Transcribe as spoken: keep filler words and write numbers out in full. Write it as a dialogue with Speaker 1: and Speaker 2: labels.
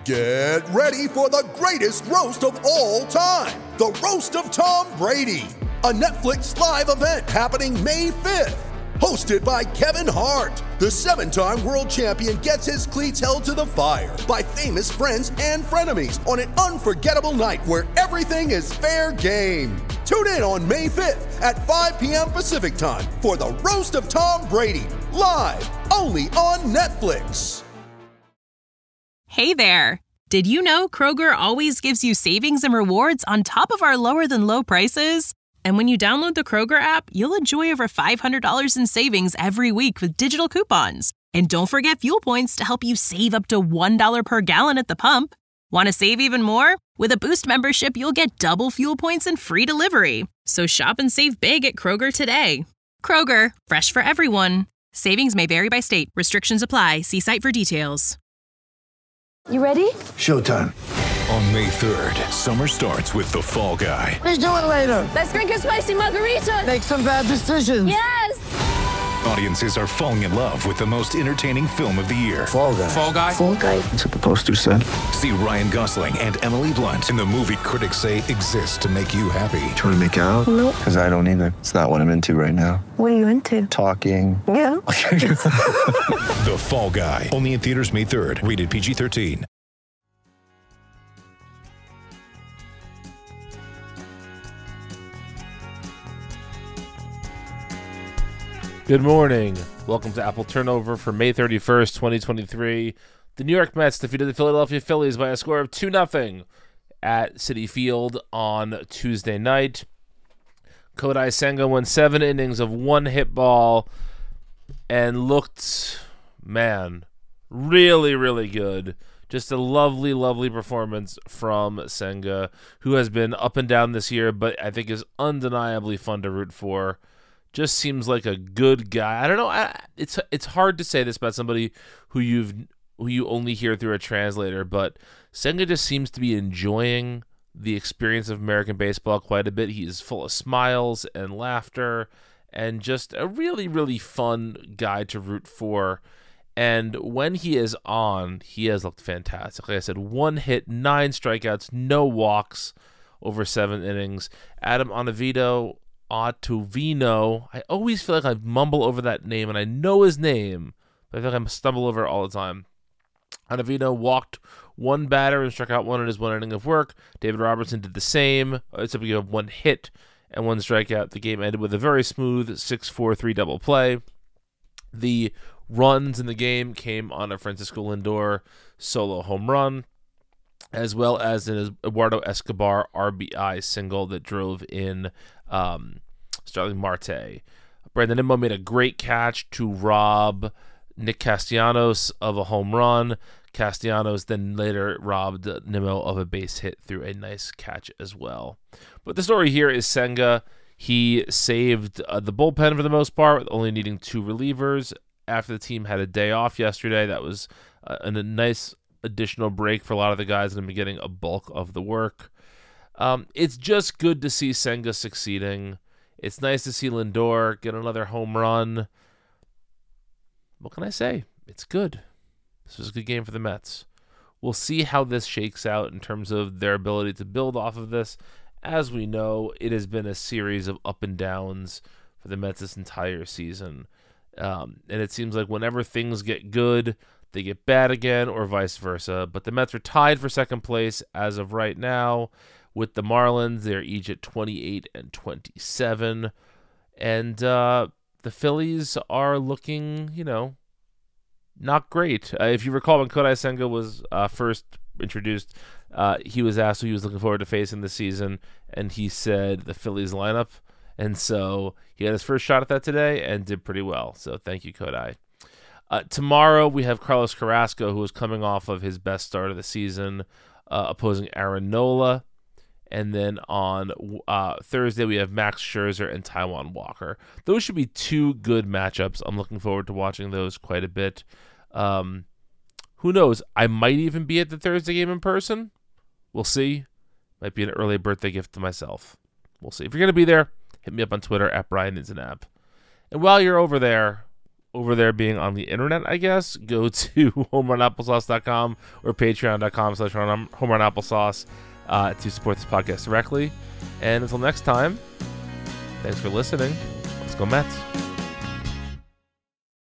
Speaker 1: Get ready for the greatest roast of all time, the Roast of Tom Brady, a Netflix live event happening May fifth. Hosted by Kevin Hart, the seven-time world champion gets his cleats held to the fire by famous friends and frenemies on an unforgettable night where everything is fair game. Tune in on May fifth at five p.m. Pacific time for the Roast of Tom Brady, live only on Netflix.
Speaker 2: Hey there! Did you know Kroger always gives you savings and rewards on top of our lower-than-low prices? And when you download the Kroger app, you'll enjoy over five hundred dollars in savings every week with digital coupons. And don't forget fuel points to help you save up to one dollar per gallon at the pump. Want to save even more? With a Boost membership, you'll get double fuel points and free delivery. So shop and save big at Kroger today. Kroger, fresh for everyone. Savings may vary by state. Restrictions apply. See site for details.
Speaker 3: You ready?
Speaker 4: Showtime.
Speaker 5: On May third, summer starts with The Fall Guy.
Speaker 3: Let's do it later. Let's drink a spicy margarita.
Speaker 4: Make some bad decisions.
Speaker 3: Yes!
Speaker 5: Audiences are falling in love with the most entertaining film of the year.
Speaker 4: Fall Guy.
Speaker 6: Fall Guy?
Speaker 3: Fall Guy.
Speaker 4: That's what the poster said.
Speaker 5: See Ryan Gosling and Emily Blunt in the movie critics say exists to make you happy.
Speaker 4: Trying to make it out?
Speaker 3: Nope.
Speaker 4: Because I don't either. It's not what I'm into right now.
Speaker 3: What are you into?
Speaker 4: Talking.
Speaker 3: Yeah.
Speaker 5: The Fall Guy. Only in theaters May third. Rated P G thirteen.
Speaker 6: Good morning. Welcome to Apple Turnover for May thirty-first, twenty twenty-three. The New York Mets defeated the Philadelphia Phillies by a score of two nothing at Citi Field on Tuesday night. Kodai Senga went seven innings of one hit ball and looked, man, really, really good. Just a lovely, lovely performance from Senga, who has been up and down this year, but I think is undeniably fun to root for. Just seems like a good guy. I don't know. I, it's it's hard to say this about somebody who you've who you only hear through a translator, but Senga just seems to be enjoying the experience of American baseball quite a bit. He is full of smiles and laughter, and just a really, really fun guy to root for. And when he is on, he has looked fantastic. Like I said, one hit, nine strikeouts, no walks over seven innings. Adam Ottavino. Ottavino. I always feel like I mumble over that name, and I know his name, but I feel like I stumble over it all the time. Ottavino walked one batter and struck out one in his one inning of work. David Robertson did the same, except we have one hit and one strikeout. The game ended with a very smooth six four three double play. The runs in the game came on a Francisco Lindor solo home run, as well as an Eduardo Escobar R B I single that drove in um, Starling Marte. Brandon Nimmo made a great catch to rob Nick Castellanos of a home run. Castellanos then later robbed Nimmo of a base hit through a nice catch as well. But the story here is Senga. He saved uh, the bullpen for the most part, only needing two relievers. After the team had a day off yesterday, that was uh, a nice additional break for a lot of the guys that have been getting a bulk of the work. Um, it's just good to see Senga succeeding. It's nice to see Lindor get another home run. What can I say? It's good. This was a good game for the Mets. We'll see how this shakes out in terms of their ability to build off of this. As we know, it has been a series of up and downs for the Mets this entire season. Um, and it seems like whenever things get good, they get bad again, or vice versa. But the Mets are tied for second place as of right now with the Marlins. They're each at twenty-eight and twenty-seven. And uh, the Phillies are looking, you know, not great. Uh, if you recall, when Kodai Senga was uh, first introduced, uh, he was asked who he was looking forward to facing this season, and he said the Phillies lineup. And so he had his first shot at that today and did pretty well. So thank you, Kodai. Uh, tomorrow we have Carlos Carrasco, who is coming off of his best start of the season, uh, opposing Aaron Nola. And then on uh, Thursday we have Max Scherzer and Taijuan Walker. Those should be two good matchups. I'm looking forward to watching those quite a bit. Um, who knows? I might even be at the Thursday game in person. We'll see. Might be an early birthday gift to myself. We'll see. If you're going to be there, hit me up on Twitter at Brian Inzanab. And while you're over there, over there being on the internet, I guess, go to home run applesauce dot com or patreon dot com slash home run applesauce uh, to support this podcast directly. And until next time, thanks for listening. Let's go Mets.